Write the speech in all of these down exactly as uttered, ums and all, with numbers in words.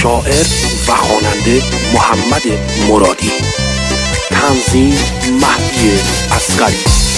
شاعر و خواننده محمد مرادی. تنظیم مهدی اصغری.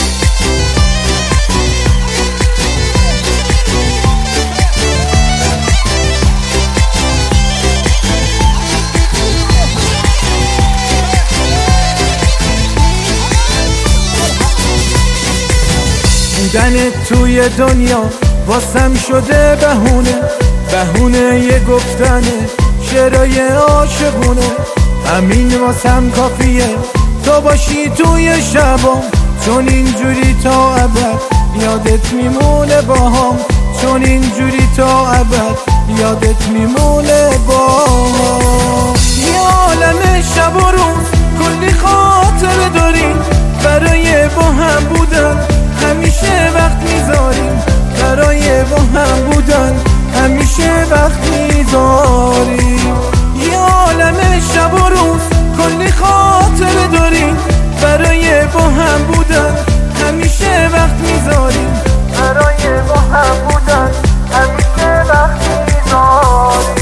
بودن توی دنیا واسم شده بهونه، بهونه یه گفتنه شعرای عاشقونه. همین واسم کافیه تو باشی توی شبام، چون اینجوری تا ابد یادت میمونه باهام، چون اینجوری تا ابد یادت میمونه باهام. یه عالم شب و روز کلی خاطره داریم، برای با هم بودن همیشه وقت میذاریم، برای با هم بودن همیشه وقت میذاریم. یه عالم شب و روز کلی خاطره داریم، برای با هم بودن همیشه وقت میذاریم، برای با هم بودن همیشه وقت میذاریم.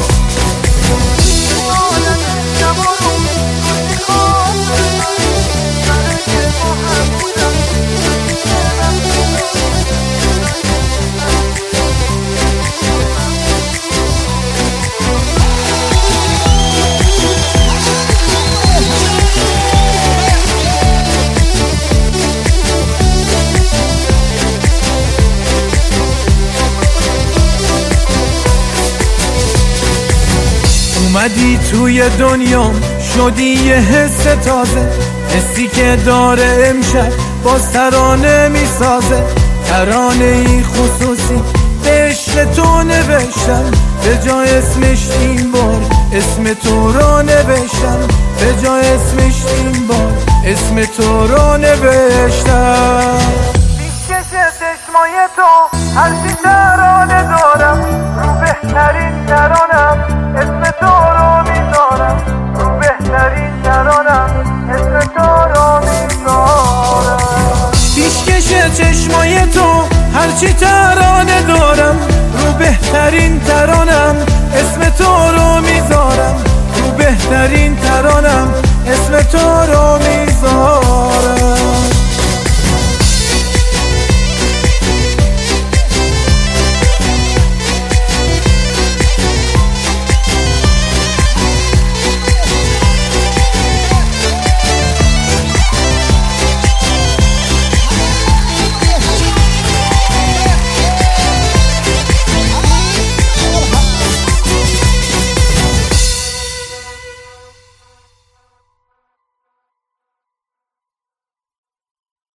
اومدی توی دنیام شدی یه حس تازه، حسی که داره امشب باز ترانه میسازه. ترانه ای خصوصی به عشق تو نوشتم، به جای اسمش این بار اسم تو رو نوشتم، به جای اسمش این بار اسم تو رو نوشتم. پیشکش چشمای تو هرچی ترانه دارم، رو بهترین ترانم اسم تو رو میذارم، رو بهترین ترانم اسم تو رو میذارم. پیشکش چشمای تو هرچی ترانه دارم، رو بهترین ترانم اسم تو رو میذارم، رو بهترین ترانم اسم تو رو میذارم.